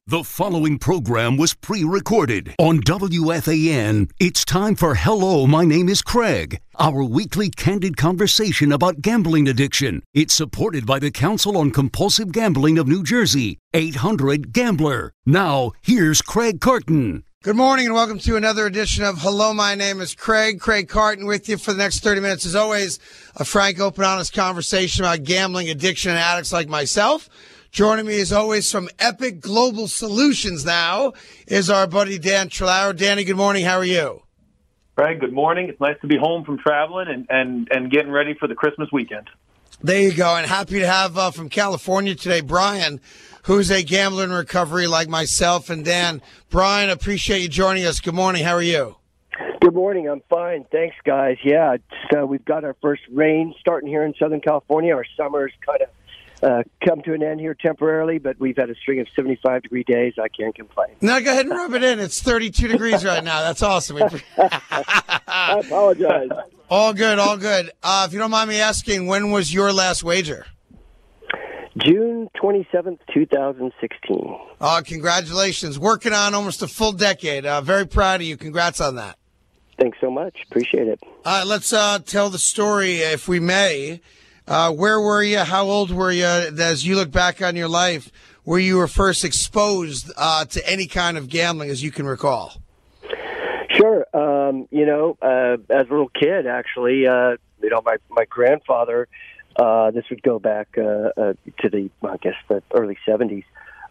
The following program was pre-recorded on WFAN. It's time for Hello, My Name is Craig, our weekly candid conversation about gambling addiction. It's supported by the Council on Compulsive Gambling of New Jersey, 800-GAMBLER. Now, here's Craig Carton. Good morning and welcome to another edition of Hello, My Name is Craig. Craig Carton with you for the next 30 minutes. As always, a frank, open, honest conversation about gambling, addiction, and addicts like myself. Joining me, as always, from Epic Global Solutions now is our buddy Dan Trelauer. Danny, good morning. How are you? Craig, good morning. It's nice to be home from traveling and getting ready for the Christmas weekend. There you go. And happy to have from California today, Brian, who's a gambler in recovery like myself. And Dan, Brian, appreciate you joining us. Good morning. How are you? Good morning. I'm fine. Thanks, guys. Yeah, we've got our first rain starting here in Southern California. Our summer's kind of come to an end here temporarily, but we've had a string of 75-degree days. I can't complain. Now go ahead and rub it in. It's 32 degrees right now. That's awesome. I apologize. All good, all good. If you don't mind me asking, when was your last wager? June 27th, 2016. Congratulations. Working on almost a full decade. Very proud of you. Congrats on that. Thanks so much. Appreciate it. Let's tell the story, if we may. Where were you? How old were you as you look back on your life where you were first exposed to any kind of gambling, as you can recall? Sure. As a little kid, actually, my grandfather, this would go back to the early 70s.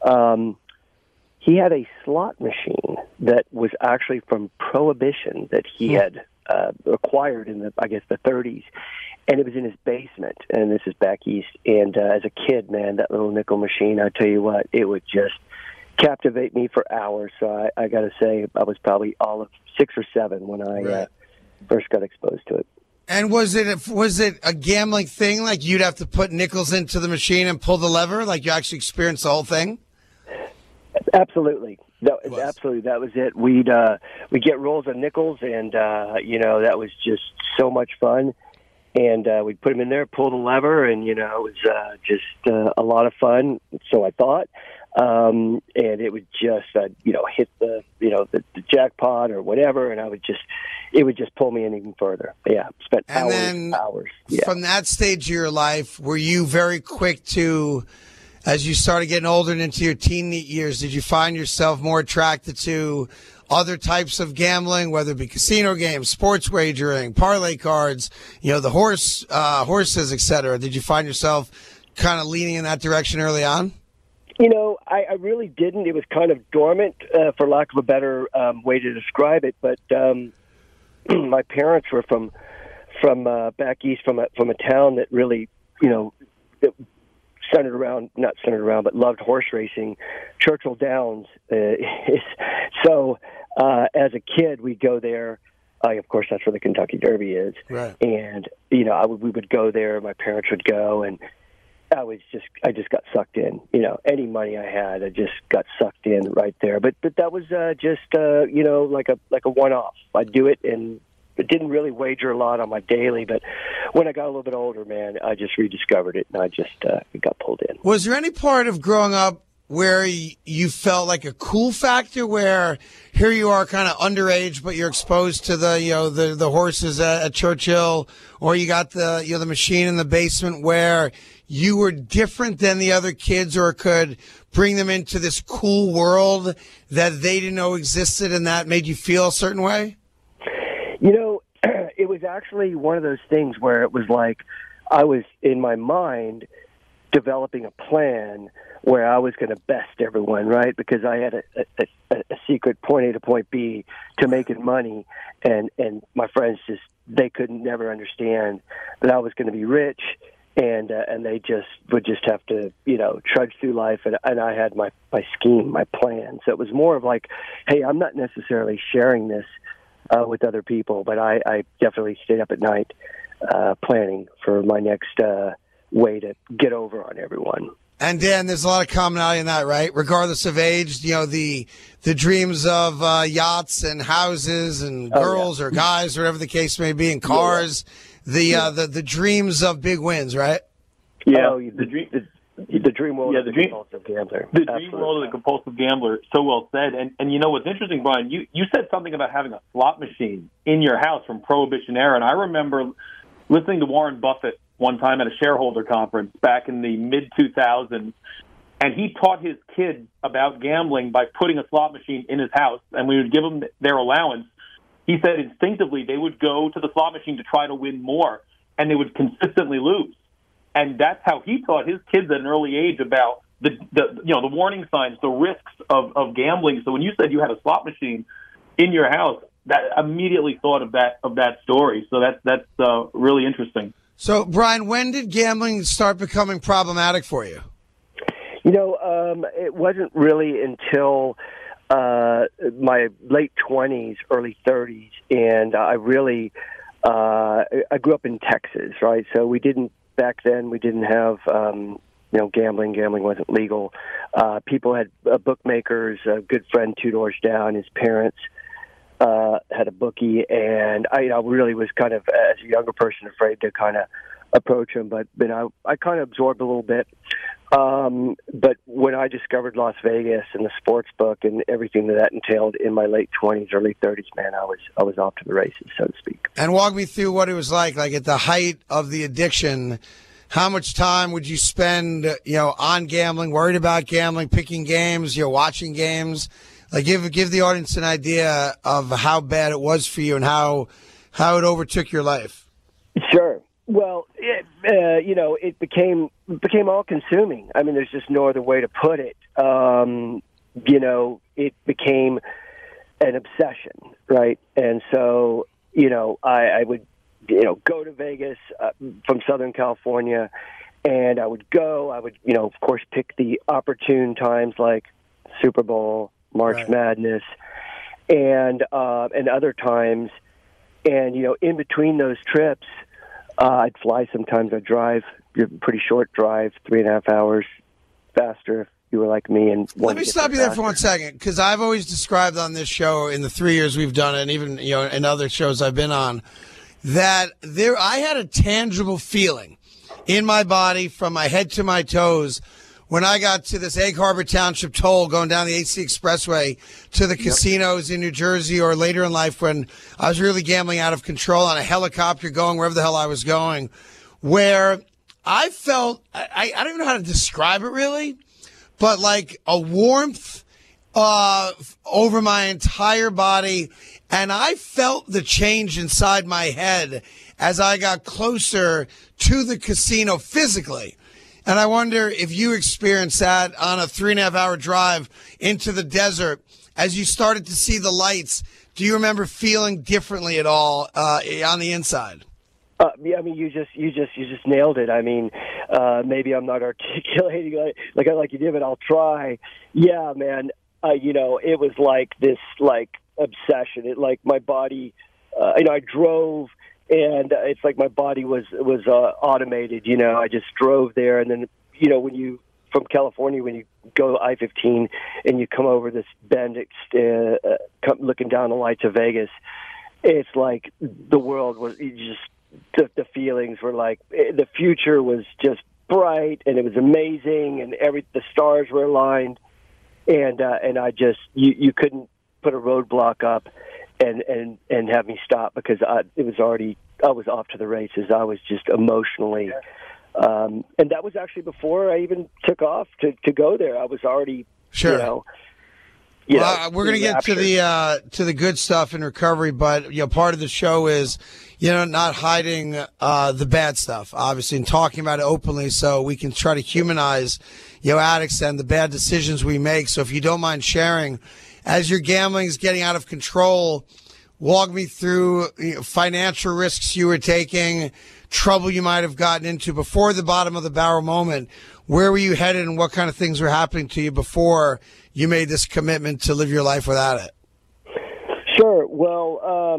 He had a slot machine that was actually from Prohibition that he had acquired in the 30s. And it was in his basement, and this is back east. And as a kid, man, that little nickel machine, I tell you what, it would just captivate me for hours. So I got to say, I was probably all of 6 or 7 when I first got exposed to it. And was it a gambling thing? Like you'd have to put nickels into the machine and pull the lever? Like you actually experienced the whole thing? Absolutely. Absolutely. That was it. We'd get rolls of nickels, and that was just so much fun. And we'd put them in there, pull the lever, and, it was just a lot of fun, so I thought. And it would just, hit the jackpot or whatever, and it would just pull me in even further. Yeah, spent hours. Yeah. From that stage of your life, were you very quick to, as you started getting older and into your teen years, did you find yourself more attracted to other types of gambling, whether it be casino games, sports wagering, parlay cards, the horses, et cetera? Did you find yourself kind of leaning in that direction early on? I really didn't. It was kind of dormant, for lack of a better way to describe it. But my parents were from back east, from a town that really, that not centered around, but loved horse racing. Churchill Downs. So as a kid, we'd go there. Of course, that's where the Kentucky Derby is. Right. And, we would go there. My parents would go, and I just got sucked in. Any money I had, I just got sucked in right there. But that was just like a one-off. I'd do it, and it didn't really wager a lot on my daily. But when I got a little bit older, man, I just rediscovered it, and I just got pulled in. Was there any part of growing up where you felt like a cool factor, where here you are kind of underage, but you're exposed to the horses at Churchill, or you got the machine in the basement, where you were different than the other kids, or could bring them into this cool world that they didn't know existed, and that made you feel a certain way? It was actually one of those things where it was like I was, in my mind, developing a plan where I was going to best everyone, right? Because I had a secret point A to point B to making money, and my friends they could never understand that I was going to be rich, and they would have to trudge through life, and I had my scheme, my plan. So it was more of like, hey, I'm not necessarily sharing this with other people, but I definitely stayed up at night planning for my next way to get over on everyone. And Dan, there's a lot of commonality in that, right? Regardless of age, the dreams of yachts and houses and girls or guys, or whatever the case may be, and cars, the dreams of big wins, right? Yeah, the dream world of the compulsive gambler. The dream world of the compulsive gambler. So well said. And you know what's interesting, Brian? You said something about having a slot machine in your house from Prohibition era, and I remember listening to Warren Buffett one time at a shareholder conference back in the mid-2000s, and he taught his kids about gambling by putting a slot machine in his house, and we would give them their allowance. He said instinctively they would go to the slot machine to try to win more, and they would consistently lose. And that's how he taught his kids at an early age about the warning signs, the risks of gambling. So when you said you had a slot machine in your house, that immediately thought of that story. So that's really interesting. So, Brian, when did gambling start becoming problematic for you? It wasn't really until my late 20s, early 30s, and I grew up in Texas, right? So back then we didn't have gambling. Gambling wasn't legal. People had bookmakers. A good friend 2 doors down, his parents had a bookie, and I really was kind of, as a younger person, afraid to kind of approach him, but I kind of absorbed a little bit. But when I discovered Las Vegas and the sports book and everything that entailed in my late 20s, early 30s, man, I was off to the races, so to speak. And walk me through what it was like at the height of the addiction. How much time would you spend, on gambling, worried about gambling, picking games, watching games? Give the audience an idea of how bad it was for you and how it overtook your life. Sure. Well, it became all consuming. I mean, there's just no other way to put it. It became an obsession, right? And so, I would, go to Vegas from Southern California, and I would, of course, pick the opportune times like Super Bowl, March Madness, and other times. And, in between those trips, I'd fly sometimes. I'd drive, pretty short drive, 3.5 hours faster if you were like me. And let me stop you there for 1 second, because I've always described on this show in the 3 years we've done it, and even in other shows I've been on, that I had a tangible feeling in my body from my head to my toes when I got to this Egg Harbor Township toll going down the AC Expressway to the casinos in New Jersey, or later in life when I was really gambling out of control on a helicopter going wherever the hell I was going, where I felt, I don't even know how to describe it really, but like a warmth over my entire body. And I felt the change inside my head as I got closer to the casino physically. And I wonder if you experienced that on a 3.5 hour drive into the desert as you started to see the lights. Do you remember feeling differently at all on the inside? Yeah, I mean, you just nailed it. I mean, maybe I'm not articulating like you did, but I'll try. Yeah, man. It was like this obsession. It my body. I drove. And it's like my body was automated. I just drove there, and then when you from California, when you go I-15 and you come over this bend, looking down the lights of Vegas, it's like the world was the feelings were like the future was just bright, and it was amazing, and the stars were aligned, and I just you couldn't put a roadblock up and have me stop, because I was off to the races. I was just emotionally, and that was actually before I even took off to go there. I was already, sure. We're going to get to the good stuff in recovery, but part of the show is not hiding the bad stuff, obviously, and talking about it openly, so we can try to humanize addicts and the bad decisions we make. So if you don't mind sharing, as your gambling is getting out of control, walk me through financial risks you were taking, trouble you might have gotten into before the bottom of the barrel moment. Where were you headed, and what kind of things were happening to you before you made this commitment to live your life without it? Sure. Well,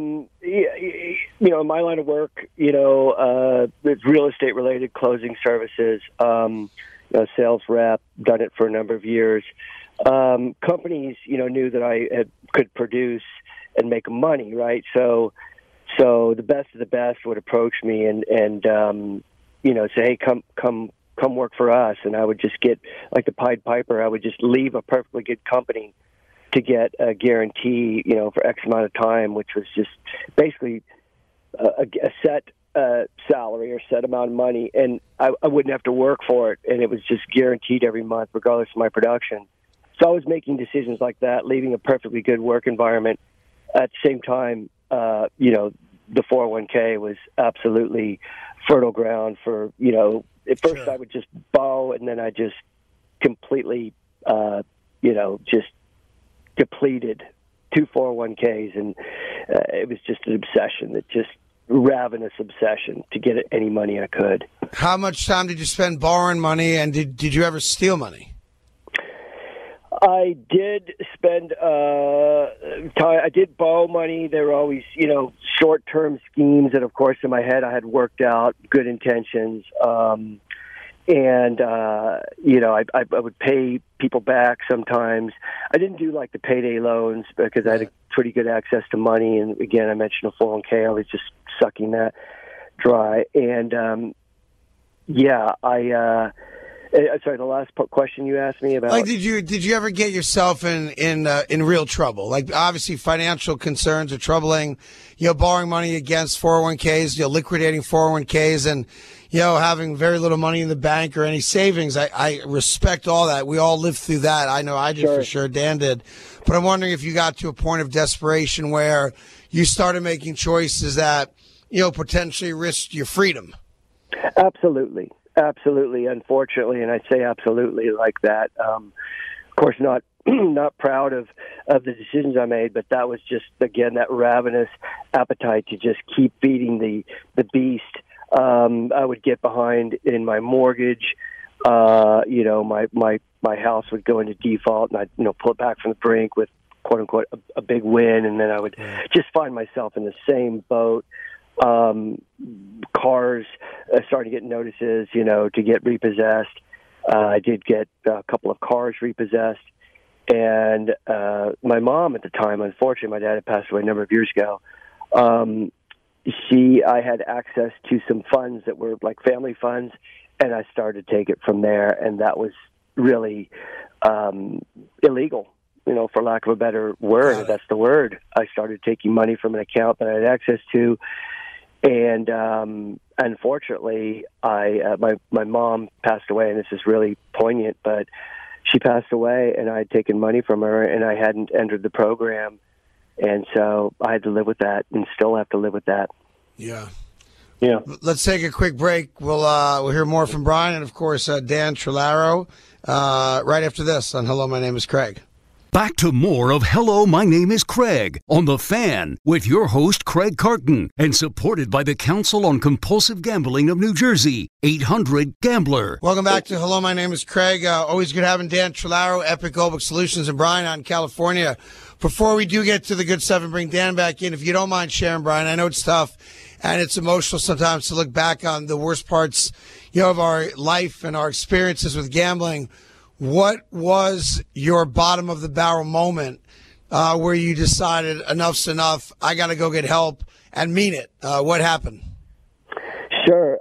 my line of work, it's real estate related, closing services, sales rep, done it for a number of years. Companies, knew that I could produce and make money, right? So the best of the best would approach me and say, hey, come come work for us. And I would just get, like the Pied Piper, I would just leave a perfectly good company to get a guarantee, for X amount of time, which was just basically a set salary or set amount of money, and I wouldn't have to work for it, and it was just guaranteed every month, regardless of my production. So I was making decisions like that, leaving a perfectly good work environment. At the same time, the 401k was absolutely fertile ground for, at first I would just borrow, and then I just completely, just depleted 2 401ks, and it was just an obsession, that just ravenous obsession to get any money I could. How much time did you spend borrowing money, and did you ever steal money? I did spend time. I did borrow money. There were always, short-term schemes that, of course, in my head I had worked out, good intentions. I would pay people back sometimes. I didn't do like the payday loans because I had pretty good access to money. And again, I mentioned a 401k. I was just sucking that dry. And sorry, the last question you asked me about. Like, did you ever get yourself in real trouble? Like, obviously, financial concerns are troubling. Borrowing money against 401ks, liquidating 401ks, and having very little money in the bank or any savings. I respect all that. We all lived through that. I know I did for sure. Dan did. But I'm wondering if you got to a point of desperation where you started making choices that potentially risked your freedom. Absolutely. Absolutely, unfortunately, and I say absolutely like that. Of course, not proud of the decisions I made, but that was just, again, that ravenous appetite to just keep feeding the beast. I would get behind in my mortgage. My house would go into default, and I'd pull it back from the brink with quote unquote a big win, and then I would just find myself in the same boat. Cars started getting notices, to get repossessed. I did get a couple of cars repossessed. And my mom at the time, unfortunately, my dad had passed away a number of years ago. I had access to some funds that were like family funds, and I started to take it from there. And that was really illegal, for lack of a better word. That's the word. I started taking money from an account that I had access to. And unfortunately, my mom passed away, and this is really poignant, but she passed away, and I had taken money from her, and I hadn't entered the program, and so I had to live with that, and still have to live with that. Yeah. Yeah. Let's take a quick break. We'll hear more from Brian and, of course, Dan Trularo right after this on Hello, My Name is Craig. Back to more of Hello, My Name is Craig on The Fan with your host, Craig Carton, and supported by the Council on Compulsive Gambling of New Jersey, 800-GAMBLER. Welcome back to Hello, My Name is Craig. Always good having Dan Trularo, Epic Obic Solutions, and Brian out in California. Before we do get to the good stuff and bring Dan back in, if you don't mind sharing, Brian, I know it's tough and it's emotional sometimes to look back on the worst parts, of our life and our experiences with gambling. What was your bottom of the barrel moment where you decided enough's enough, I got to go get help and mean it? What happened? Sure.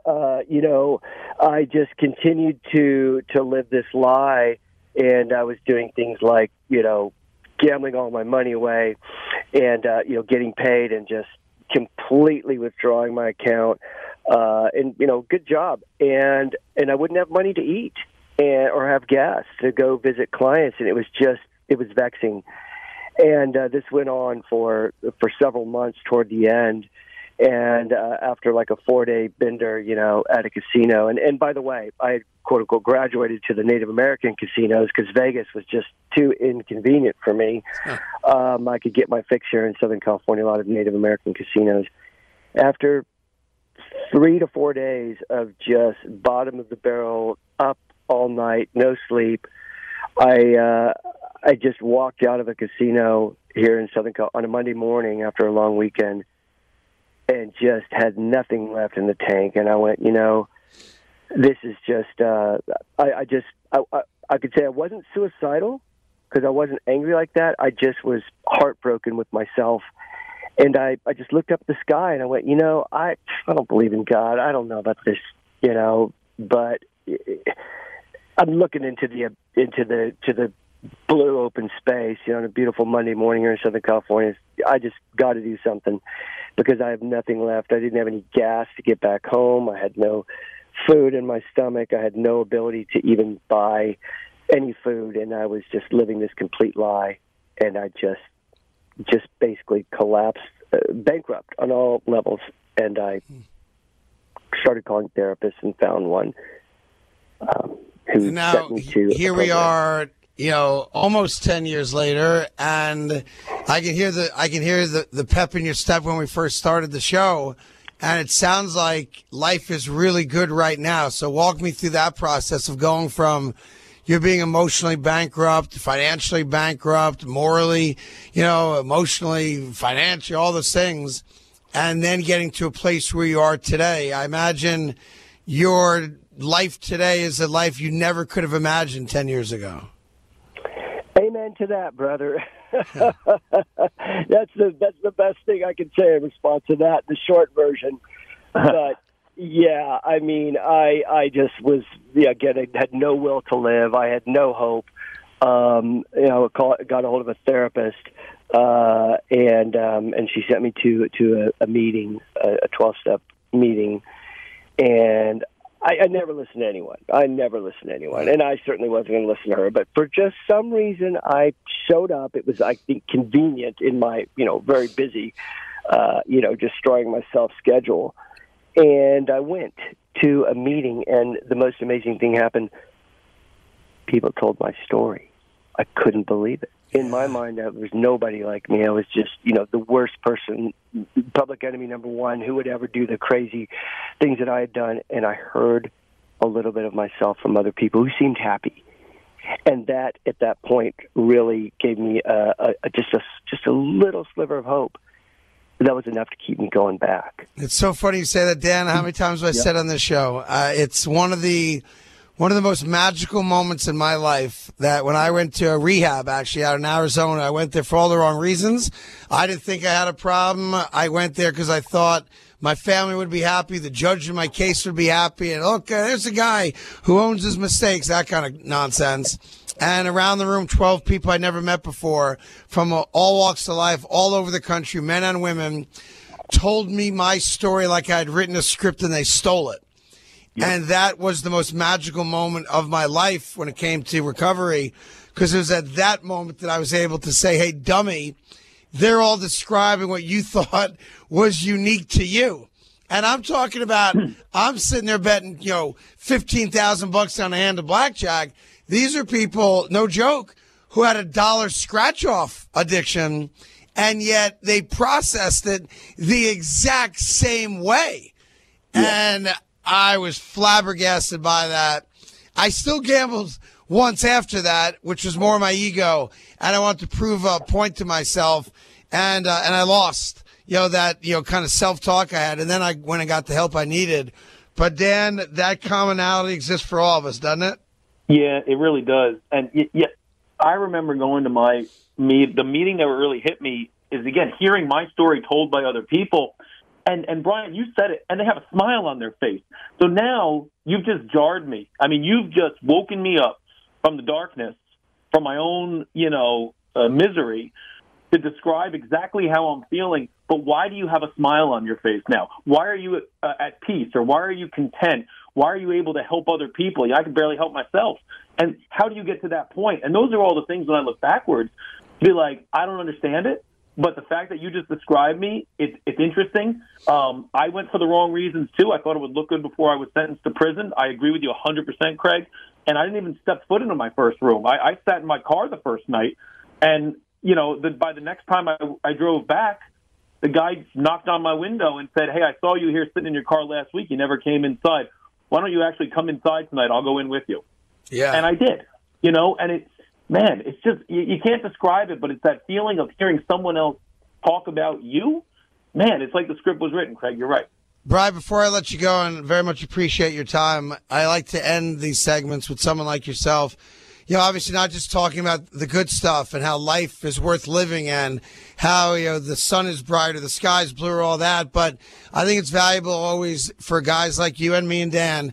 I just continued to live this lie, and I was doing things like, gambling all my money away and, getting paid and just completely withdrawing my account. Good job. And I wouldn't have money to eat or have gas to go visit clients, and it was vexing. And this went on for several months toward the end. And after like a 4-day bender, at a casino. And by the way, I had, quote unquote, graduated to the Native American casinos because Vegas was just too inconvenient for me. I could get my fix here in Southern California, a lot of Native American casinos. After 3 to 4 days of just bottom of the barrel, up all night, no sleep, I just walked out of a casino here in Southern California on a Monday morning after a long weekend and just had nothing left in the tank. And I went, this is just, I could say I wasn't suicidal because I wasn't angry like that. I just was heartbroken with myself. And I just looked up at the sky and I went, I don't believe in God. I don't know about this, but I'm looking into the blue open space, on a beautiful Monday morning here in Southern California. I just got to do something because I have nothing left. I didn't have any gas to get back home. I had no food in my stomach. I had no ability to even buy any food, and I was just living this complete lie. And I just basically collapsed, bankrupt on all levels. And I started calling therapists and found one who sent me to. Here we are, almost 10 years later, and I can hear the pep in your step when we first started the show, and it sounds like life is really good right now. So walk me through that process of going from you're being emotionally bankrupt, financially bankrupt, morally, emotionally, financially, all those things, and then getting to a place where you are today. I imagine your life today is a life you never could have imagined 10 years ago. Amen to that, brother. That's the best thing I can say in response to that, the short version. But yeah, I mean, I just was, again, I had no will to live. I had no hope. Got a hold of a therapist, and she sent me to a meeting, a 12-step meeting, and I never listened to anyone. And I certainly wasn't going to listen to her. But for just some reason, I showed up. It was, I think, convenient in my, very busy, destroying myself schedule. And I went to a meeting, and the most amazing thing happened. People told my story. I couldn't believe it. In my mind, there was nobody like me. I was just, the worst person, public enemy number one, who would ever do the crazy things that I had done. And I heard a little bit of myself from other people who seemed happy. And that, at that point, really gave me just a little sliver of hope. That was enough to keep me going back. It's so funny you say that, Dan. How many times have I said on this show? It's one of the most magical moments in my life that when I went to a rehab, actually, out in Arizona, I went there for all the wrong reasons. I didn't think I had a problem. I went there because I thought my family would be happy, the judge in my case would be happy, and look, there's a guy who owns his mistakes, that kind of nonsense. And around the room, 12 people I'd never met before from all walks of life, all over the country, men and women, told me my story like I'd written a script and they stole it. Yep. And that was the most magical moment of my life when it came to recovery, because it was at that moment that I was able to say, hey, dummy, they're all describing what you thought was unique to you. And I'm talking about, I'm sitting there betting, $15,000 on a hand of blackjack. These are people, no joke, who had a dollar scratch-off addiction, and yet they processed it the exact same way. Yeah. And I was flabbergasted by that. I still gambled once after that, which was more my ego, and I wanted to prove a point to myself, and I lost, that kind of self-talk I had, and then I went and got the help I needed. But Dan, that commonality exists for all of us, doesn't it? Yeah, it really does. And I remember going to the meeting that really hit me is, again, hearing my story told by other people. And Brian, you said it, and they have a smile on their face. So now you've just jarred me. I mean, you've just woken me up from the darkness, from my own, misery, to describe exactly how I'm feeling. But why do you have a smile on your face now? Why are you at peace, or why are you content? Why are you able to help other people? I can barely help myself. And how do you get to that point? And those are all the things when I look backwards, to be like, I don't understand it. But the fact that you just described me, it's interesting. I went for the wrong reasons, too. I thought it would look good before I was sentenced to prison. I agree with you 100%, Craig. And I didn't even step foot into my first room. I sat in my car the first night. And, by the next time I drove back, the guy knocked on my window and said, hey, I saw you here sitting in your car last week. You never came inside. Why don't you actually come inside tonight? I'll go in with you. Yeah. And I did, and it's just, you can't describe it, but it's that feeling of hearing someone else talk about you. Man, it's like the script was written, Craig. You're right. Brian, before I let you go, and very much appreciate your time, I like to end these segments with someone like yourself. Obviously not just talking about the good stuff and how life is worth living and how, the sun is brighter, the sky's bluer, all that. But I think it's valuable always for guys like you and me and Dan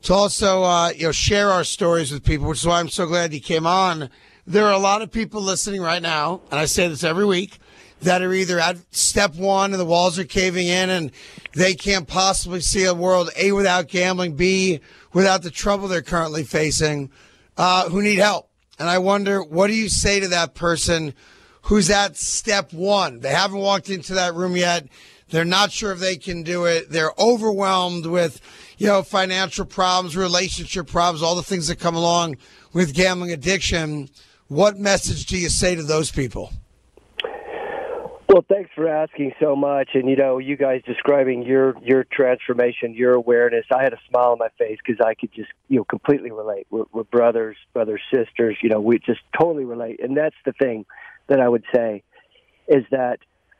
to also share our stories with people, which is why I'm so glad you came on. There are a lot of people listening right now, and I say this every week, that are either at step one and the walls are caving in and they can't possibly see a world, A, without gambling, B, without the trouble they're currently facing, who need help. And I wonder, what do you say to that person who's at step one? They haven't walked into that room yet. They're not sure if they can do it. They're overwhelmed with, financial problems, relationship problems, all the things that come along with gambling addiction. What message do you say to those people? Well, thanks for asking so much. And, you guys describing your transformation, your awareness, I had a smile on my face because I could just, completely relate. We're brothers, sisters, we just totally relate. And that's the thing that I would say is that,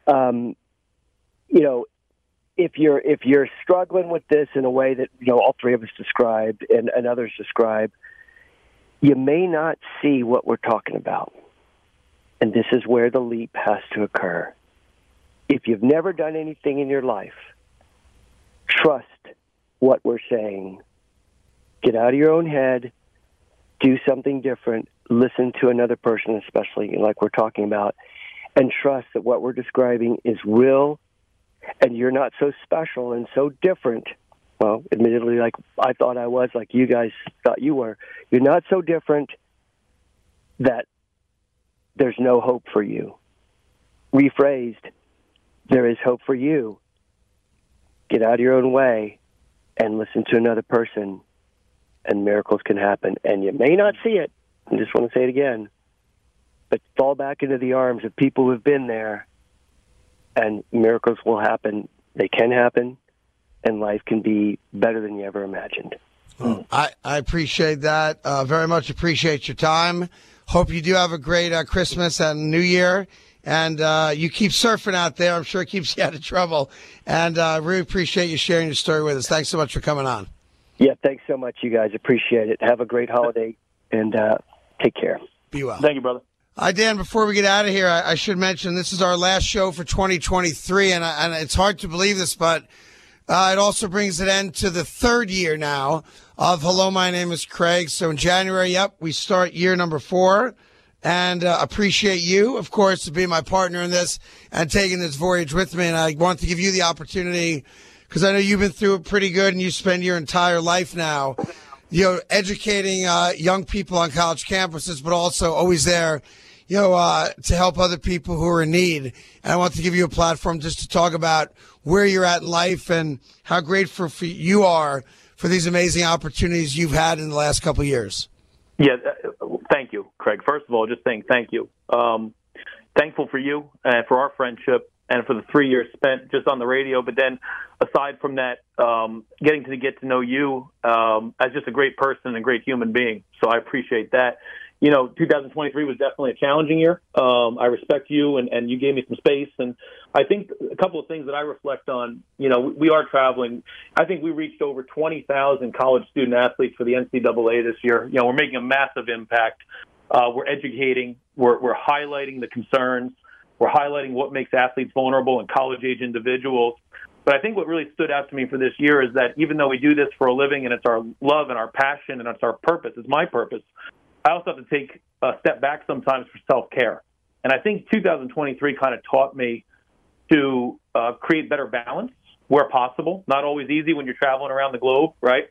if you're struggling with this in a way that, all three of us described and others describe, you may not see what we're talking about. And this is where the leap has to occur. If you've never done anything in your life, trust what we're saying. Get out of your own head, do something different, listen to another person, especially like we're talking about, and trust that what we're describing is real and you're not so special and so different. Well, admittedly, like I thought I was, like you guys thought you were. You're not so different that there's no hope for you. Rephrased, there is hope for you. Get out of your own way and listen to another person, and miracles can happen. And you may not see it. I just want to say it again. But fall back into the arms of people who've been there, and miracles will happen. They can happen, and life can be better than you ever imagined. I appreciate that. Very much appreciate your time. Hope you do have a great Christmas and New Year. And you keep surfing out there. I'm sure it keeps you out of trouble. And really appreciate you sharing your story with us. Thanks so much for coming on. Yeah, thanks so much, you guys. Appreciate it. Have a great holiday, and take care. Be well. Thank you, brother. Hi, Dan. Before we get out of here, I should mention this is our last show for 2023. And it's hard to believe this, but it also brings an end to the third year now of Hello, My Name is Craig. So in January, we start year number 4. And appreciate you, of course, to be my partner in this and taking this voyage with me. And I want to give you the opportunity, because I know you've been through it pretty good and you spend your entire life now, educating young people on college campuses, but also always there, to help other people who are in need. And I want to give you a platform just to talk about where you're at in life and how grateful you are for these amazing opportunities you've had in the last couple of years. Yeah, thank you, Craig. First of all, just saying thank you. Thankful for you and for our friendship and for the 3 years spent just on the radio. But then aside from that, getting to get to know you as just a great person and a great human being. So I appreciate that. 2023 was definitely a challenging year. I respect you, and you gave me some space. And I think a couple of things that I reflect on, we are traveling. I think we reached over 20,000 college student athletes for the NCAA this year. We're making a massive impact. We're educating. We're highlighting the concerns. We're highlighting what makes athletes vulnerable and college-age individuals. But I think what really stood out to me for this year is that even though we do this for a living and it's our love and our passion and it's our purpose, it's my purpose, I also have to take a step back sometimes for self-care. And I think 2023 kind of taught me to create better balance where possible. Not always easy when you're traveling around the globe, right?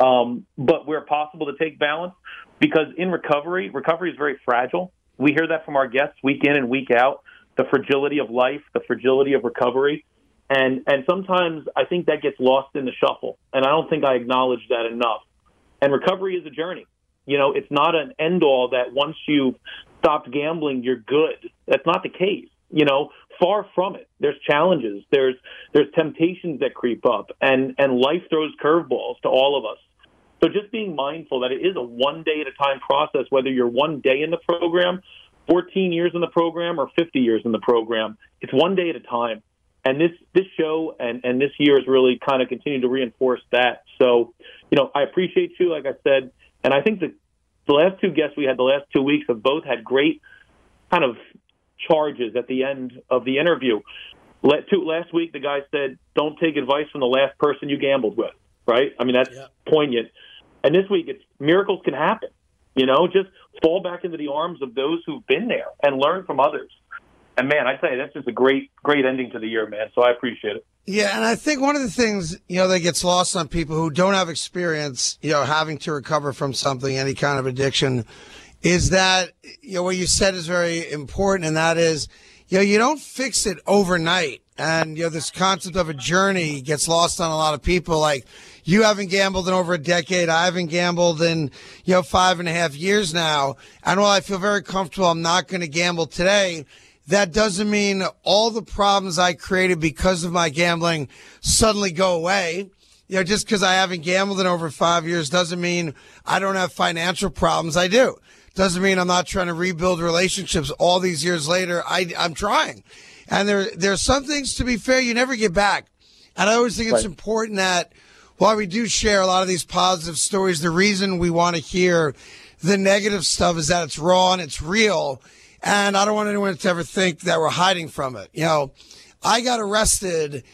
But where possible to take balance, because in recovery is very fragile. We hear that from our guests week in and week out, the fragility of life, the fragility of recovery. And sometimes I think that gets lost in the shuffle. And I don't think I acknowledge that enough. And recovery is a journey. It's not an end-all that once you've stopped gambling, you're good. That's not the case. Far from it. There's challenges. There's temptations that creep up, and life throws curveballs to all of us. So just being mindful that it is a one-day-at-a-time process, whether you're 1 day in the program, 14 years in the program, or 50 years in the program. It's 1 day at a time. And this show and this year has really kind of continued to reinforce that. So, I appreciate you, like I said. And I think the last two guests we had the last 2 weeks have both had great kind of charges at the end of the interview. Last week, the guy said, don't take advice from the last person you gambled with, right? I mean, that's poignant. And this week, it's miracles can happen. Just fall back into the arms of those who've been there and learn from others. And, man, I tell you, that's just a great, great ending to the year, man. So I appreciate it. Yeah, and I think one of the things, that gets lost on people who don't have experience, having to recover from something, any kind of addiction, is that, what you said is very important, and that is, you don't fix it overnight. And, this concept of a journey gets lost on a lot of people. Like, you haven't gambled in over a decade. I haven't gambled in, 5.5 years now. And while I feel very comfortable, I'm not going to gamble today. That doesn't mean all the problems I created because of my gambling suddenly go away. Just because I haven't gambled in over 5 years doesn't mean I don't have financial problems. I do. Doesn't mean I'm not trying to rebuild relationships all these years later. I'm trying. And there's some things, to be fair, you never get back. And I always think it's important that while we do share a lot of these positive stories, the reason we want to hear the negative stuff is that it's raw and it's real. And I don't want anyone to ever think that we're hiding from it. I got arrested.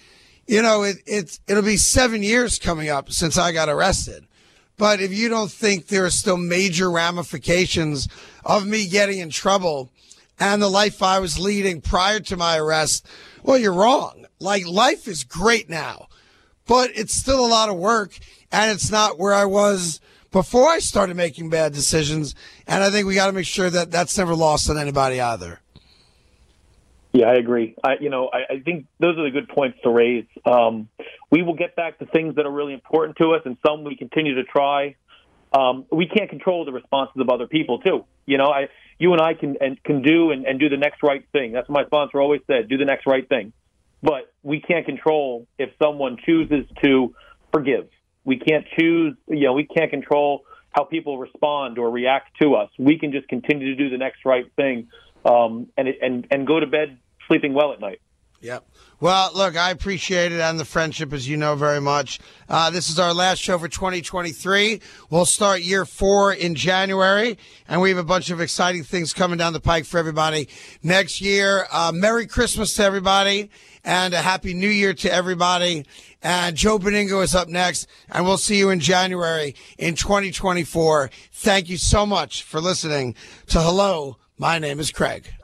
It'll be 7 years coming up since I got arrested. But if you don't think there are still major ramifications of me getting in trouble and the life I was leading prior to my arrest, well, you're wrong. Like, life is great now, but it's still a lot of work, and it's not where I was before I started making bad decisions. And I think we got to make sure that that's never lost on anybody either. Yeah, I agree. I think those are the good points to raise. We will get back to things that are really important to us, and some we continue to try. We can't control the responses of other people, too. You and I can do and do the next right thing. That's what my sponsor always said, do the next right thing. But we can't control if someone chooses to forgive. We can't choose, we can't control how people respond or react to us. We can just continue to do the next right thing and go to bed sleeping well at night. Yep. Well, look, I appreciate it and the friendship, as you know, very much. This is our last show for 2023. We'll start year 4 in January, and we have a bunch of exciting things coming down the pike for everybody next year. Merry Christmas to everybody, and a Happy New Year to everybody. And Joe Benigno is up next, and we'll see you in January in 2024. Thank you so much for listening to Hello, My Name is Craig.